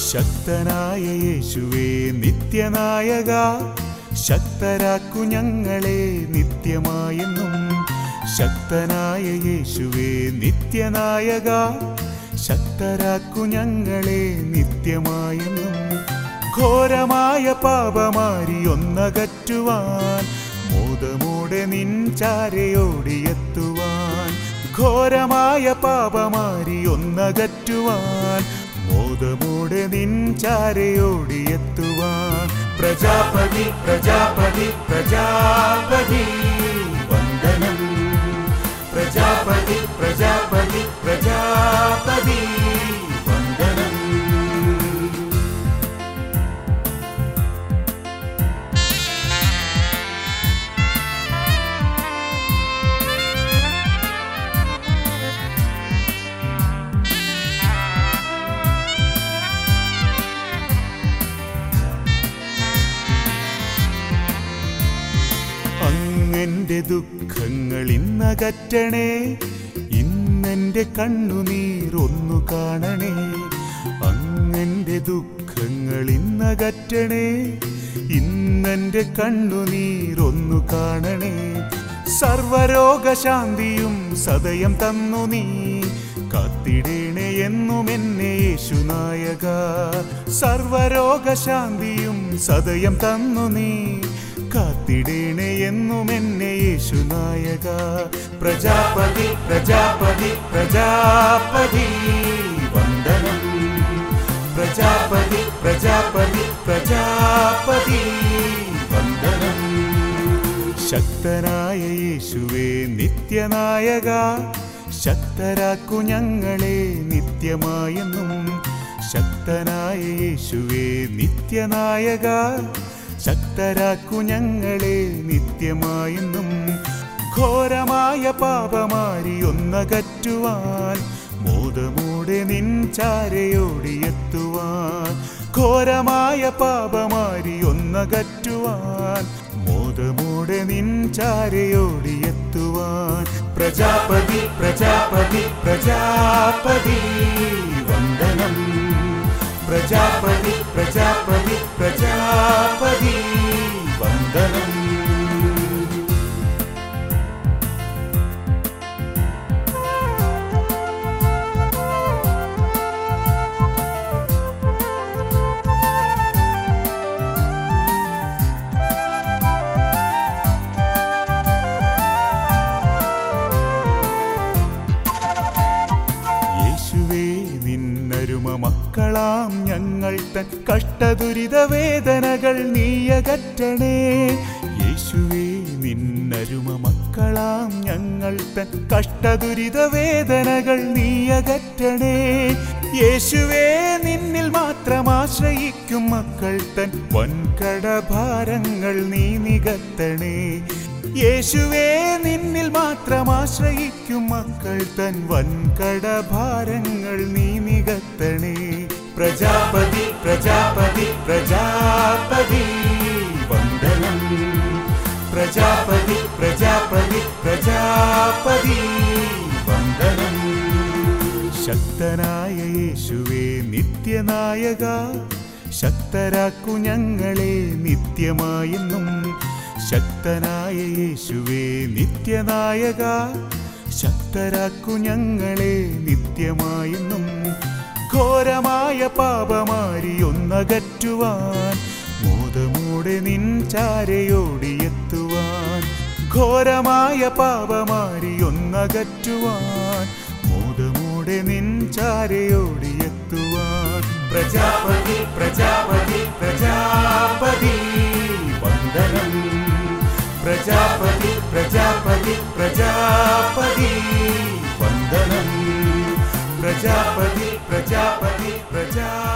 ശക്തനായ യേശുവേ നിത്യനായക, ശക്തരാക്കു ഞങ്ങളെ നിത്യമായെന്നും. ശക്തനായ യേശുവേ നിത്യനായക, ശക്തരാക്കു ഞങ്ങളെ നിത്യമായെന്നും. ഘോരമായ പാപമാരി ഒന്നകറ്റുവാൻ മോദമോടെ നിൻ ചാരയോടിയെത്തുവാൻ. ഘോരമായ പാപമാരി ഒന്നകറ്റുവാൻ മോദമോടെ നിൻ ചാരയോടിയെത്തുവാൻ. പ്രജാപതി പ്രജാപതി പ്രജാപതി വന്ദനം. പ്രജാപതി പ്രജാപതി പ്രജാപതി വന്ദനം. അങ്ങെന്റെ ദുഃഖങ്ങൾ ഇന്നകറ്റണേ, ഇന്നെന്റെ കണ്ണുനീർ ഒന്നു കാണണേ. അങ്ങെന്റെ ദുഃഖങ്ങൾ ഇന്നകറ്റണേ, ഇന്നെന്റെ കണ്ണുനീർ ഒന്നു കാണണേ. സർവരോഗശാന്തിയും സദയം തന്നു നീ, കാത്തിടേണേ എന്നും എന്നെ യേശുനായക. സർവരോഗശാന്തിയും സദയം തന്നു നീ, കാത്തിടേണേ എന്നും എന്നെ യേശുനായക. പ്രജാപതി പ്രജാപതി പ്രജാപതി വന്ദനം. പ്രജാപതി പ്രജാപതി പ്രജാപതി വന്ദനം. ശക്തനായ യേശുവേ നിത്യനായക, ശക്തരാക്കു ഞങ്ങളെ നിത്യമായെന്നും. ശക്തനായ യേശുവേ നിത്യനായക, ശക്തരാക്കു ഞങ്ങളെ നിത്യമായെന്നും. ഘോരമായ പാപമാരി ഒന്നകറ്റുവാൻ മോദമോടെ നിൻ ചാരയോടിയെത്തുവാൻ. ഘോരമായ പാപമാരി ഒന്നകറ്റുവാൻ മോദമോടെ നിൻ ചാരയോടിയെത്തുവാൻ. പ്രജാപതി പ്രജാപതി പ്രജാപതി വന്ദനം. പ്രജാപതി പ്രജാപതി പ്രജാപതി വന്ദനം. മക്കളാം ഞങ്ങൾ തൻ കഷ്ടദുരിത വേദനകൾ നീയകറ്റണേ. യേശുവേ നിന്നരുമ മക്കളാം ഞങ്ങൾ തൻ കഷ്ടദുരിത വേദനകൾ നീയകറ്റണേ. യേശുവേ നിന്നിൽ മാത്രം ആശ്രയിക്കും മക്കൾ തൻ വൻകടഭാരങ്ങൾ നീ നികത്തണേ. യേശുവേ നിന്നിൽ മാത്രം ആശ്രയിക്കും മക്കൾ തൻ വൻകടഭാരങ്ങൾ നീ നികത്തണേ. പ്രജാപതി പ്രജാപതി പ്രജാപതി വന്ദനം. പ്രജാപതി പ്രജാപതി പ്രജാപതി വന്ദനം. ശക്തനായ യേശുവേ നിത്യനായക, ശക്തരാക്കു ഞങ്ങളെ നിത്യമായെന്നും. ശക്തനായ യേശുവേ നിത്യനായക, ശക്തരാക്കു ഞങ്ങളെ നിത്യമായെന്നും. ഘോരമായ പാപമാരി ഒന്നകറ്റുവാൻ മോദമോടെ നിൻ ചാരയോടിയെത്തുവാൻ. ഘോരമായ പാപമാരി ഒന്നകറ്റുവാൻ മോദമോടെ നിൻ ചാരയോടിയെത്തുവാൻ. പ്രജാപതി പ്രജാപതി പ്രജാപതി വന്ദനം. പ്രജാപതി പ്രജാപതി പ്രജാപതി വന്ദനം. പ്രജാപതി പ്രജാപതി പ്രജാ